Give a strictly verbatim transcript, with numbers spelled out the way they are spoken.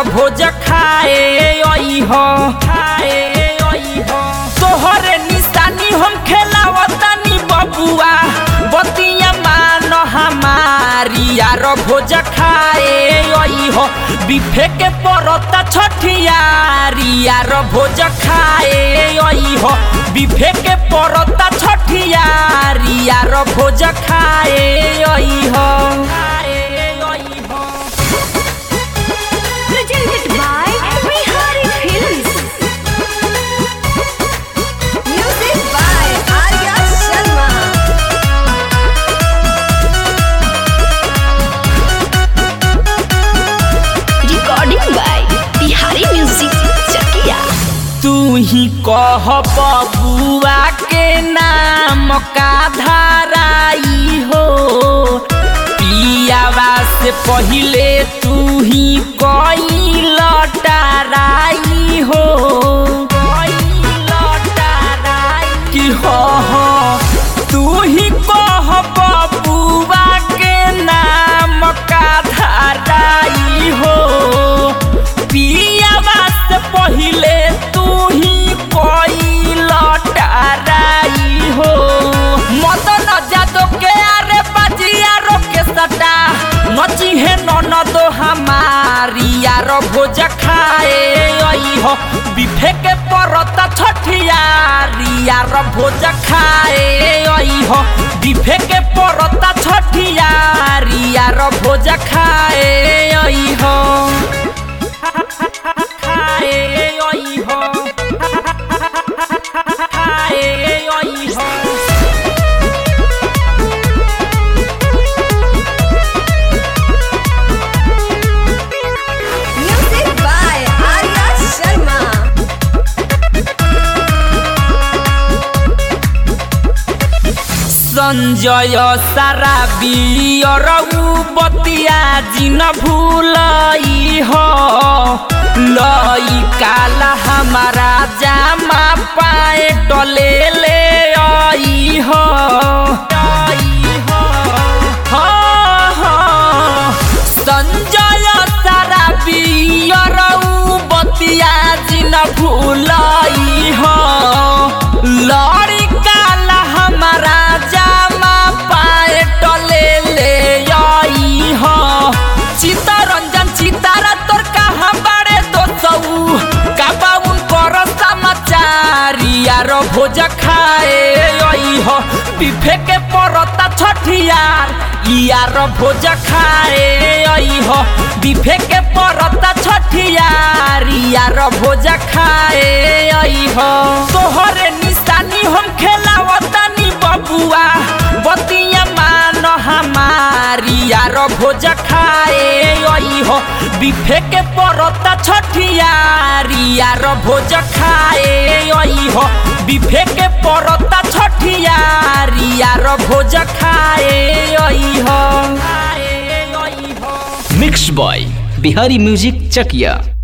भोज खाए आई हो खाए आई हो तोहरे निशानी हम खेलावतानी बबुआ बतिया मान हमारी यार भोज खाए आई हो बिफे के परता छठियारी यार भोज खाए आई हो बिफे के परता छठियारी यार भोज खाए आई हो Presented by Bihari Films. Music by Arya Sharma. Recording by Bihari Music Chakia. तू ही कह बबुआ के नाम का धाराई हो पियावा से पहिले तू ही कोई लटाराई हो कोई लटाराई कि हो हो तू ही कह बबुआ के नाम का धाराई हो पियावा से पहिले तू ही कोई लटाराई हो मदन जादव के आरे बजिया रोके सटा नची है ननद हमारी यार भोज खाए आई हो बिफे के परता छठियारी यार भोज खाए आई हो बिफे के परता छठियारी यार भोज खाए आई हो खाए आई हो खाए आई हो Music by Arya Sharma. Sanjay सारा बियरऊ बतिया जिन भूलई हो लई काला हमारा जामा पाए टले ले आई हो संजय सारा बियरऊ बतिया जिन भूलई हो लड़ी काला हमारा जामा पाए टले ले आई हो चित्तरंजन चितारा तोर कहाँ बड़े दोसऊ काबाउन कर समाचारी यार भोज खाए आई हो बिफे के परता छठियार यार भोज खाए आई हो बिफे के परता छठियार यार भोज खाए आई हो तोहरे निशानी हम खेलावतानी बबुआ बतिया मान हमारी यार भोज खाए आई हो बिफे के परता छठियारी यार भोज खाए आई हो बिफे के परता छठियारी यार भोज खाए आई हो मिक्स बॉय बिहारी म्यूजिक चकिया।